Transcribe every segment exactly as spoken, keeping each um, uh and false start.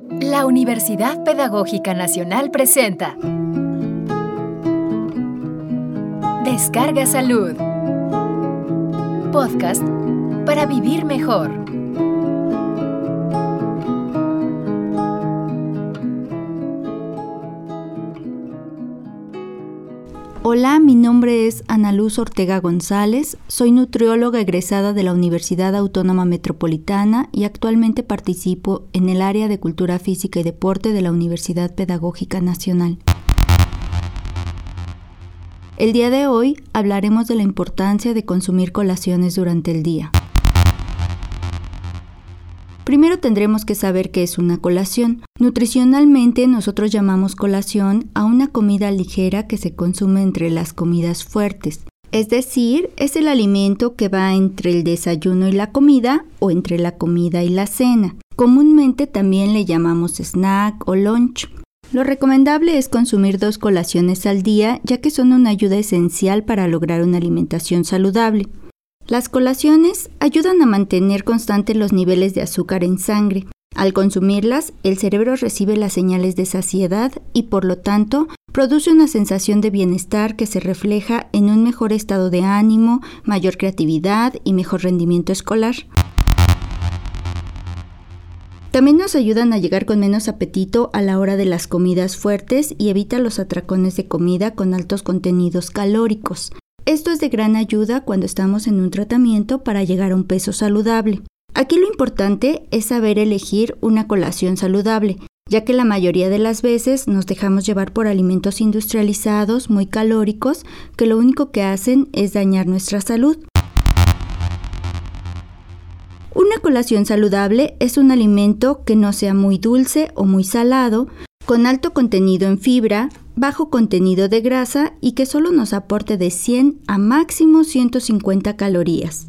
La Universidad Pedagógica Nacional presenta Descarga Salud, podcast para vivir mejor. Hola, mi nombre es Ana Luz Ortega González, soy nutrióloga egresada de la Universidad Autónoma Metropolitana y actualmente participo en el área de Cultura Física y Deporte de la Universidad Pedagógica Nacional. El día de hoy hablaremos de la importancia de consumir colaciones durante el día. Primero tendremos que saber qué es una colación. Nutricionalmente nosotros llamamos colación a una comida ligera que se consume entre las comidas fuertes. Es decir, es el alimento que va entre el desayuno y la comida o entre la comida y la cena. Comúnmente también le llamamos snack o lunch. Lo recomendable es consumir dos colaciones al día, ya que son una ayuda esencial para lograr una alimentación saludable. Las colaciones ayudan a mantener constantes los niveles de azúcar en sangre. Al consumirlas, el cerebro recibe las señales de saciedad y, por lo tanto, produce una sensación de bienestar que se refleja en un mejor estado de ánimo, mayor creatividad y mejor rendimiento escolar. También nos ayudan a llegar con menos apetito a la hora de las comidas fuertes y evita los atracones de comida con altos contenidos calóricos. Esto es de gran ayuda cuando estamos en un tratamiento para llegar a un peso saludable. Aquí lo importante es saber elegir una colación saludable, ya que la mayoría de las veces nos dejamos llevar por alimentos industrializados muy calóricos que lo único que hacen es dañar nuestra salud. Una colación saludable es un alimento que no sea muy dulce o muy salado, con alto contenido en fibra, bajo contenido de grasa y que solo nos aporte de cien a máximo ciento cincuenta calorías.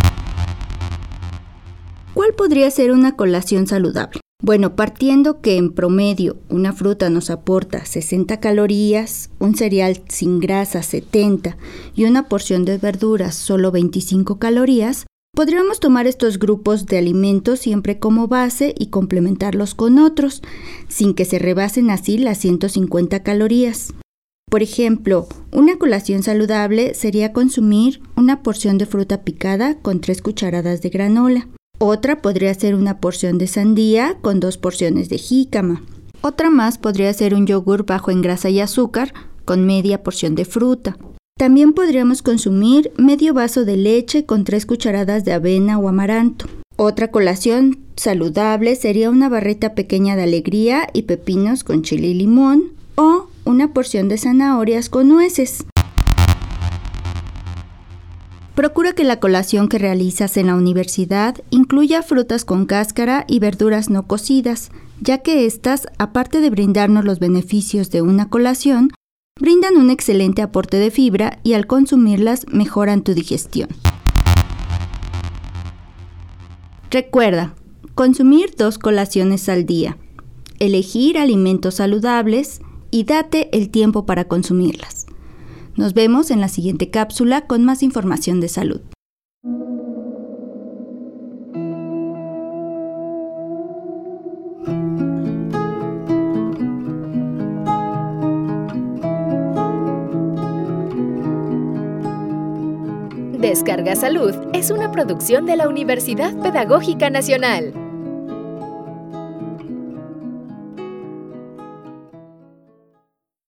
¿Cuál podría ser una colación saludable? Bueno, partiendo que en promedio una fruta nos aporta sesenta calorías, un cereal sin grasa setenta y una porción de verduras solo veinticinco calorías, podríamos tomar estos grupos de alimentos siempre como base y complementarlos con otros, sin que se rebasen así las ciento cincuenta calorías. Por ejemplo, una colación saludable sería consumir una porción de fruta picada con tres cucharadas de granola. Otra podría ser una porción de sandía con dos porciones de jícama. Otra más podría ser un yogur bajo en grasa y azúcar con media porción de fruta. También podríamos consumir medio vaso de leche con tres cucharadas de avena o amaranto. Otra colación saludable sería una barrita pequeña de alegría y pepinos con chile y limón o una porción de zanahorias con nueces. Procura que la colación que realizas en la universidad incluya frutas con cáscara y verduras no cocidas, ya que estas, aparte de brindarnos los beneficios de una colación, brindan un excelente aporte de fibra y al consumirlas mejoran tu digestión. Recuerda, consumir dos colaciones al día, elegir alimentos saludables y date el tiempo para consumirlas. Nos vemos en la siguiente cápsula con más información de salud. Descarga Salud es una producción de la Universidad Pedagógica Nacional.